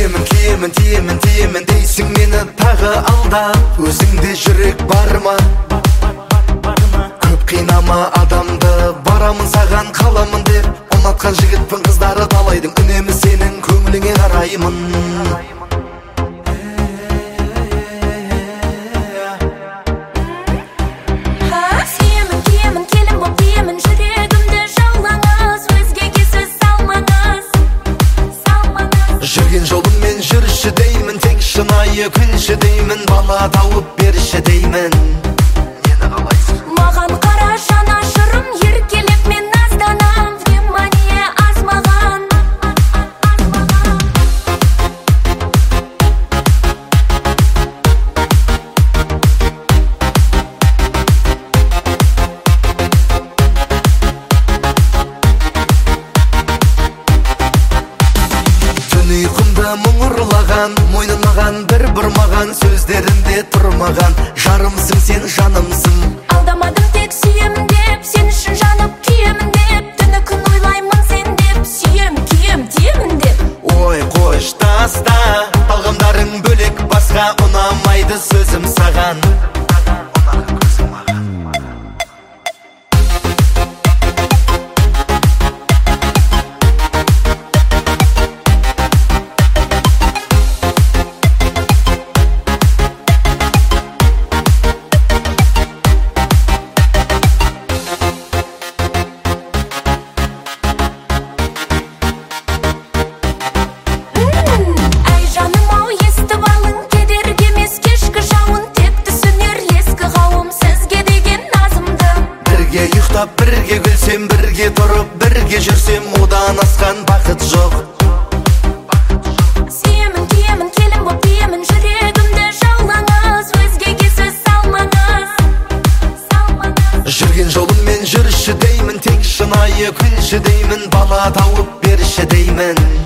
Тиемін дейсің мені тағы алда. Өзіңде жүрек бар ма? Көп қинама адамды, барамын саған қаламын деп. Ұнатқан жігітпін, қыздары талайдың, үнемі сенің көңіліңе қараймын. Жүрген жолыңмен жүрші деймін, тек шынайы күлші деймін, бала тауып берші деймін. Нені қалайсың? Маған қара жанашырым, еркелеп мен назданам, внимание аз маған. Ұйқымда мұң ұрлаған, мойнын бір бұрмаған, сөздерінде тұрмаған. Жарымсың сен, жанымсың. Алдамадым, тек сүйемін деп, сен үшін жанып күйемін деп. Түні күн ойлаймын сен деп, сүйем, күйем, деймін деп. Ой, қош таста, талғамдарың бөлек, басқа ұнамайды сөзім саған. Бірге күлсем, бірге тұрып, бірге жүрсем, одан асқан бақыт жоқ. Сүйемін, күйемін, келін боп биемін, жүрегімді жаулаңыз, өзгеге сөз салмаңыз. Жүрген жолыңмен жүрші деймін, тек шынайы күлші деймін, бала тауып берші деймін.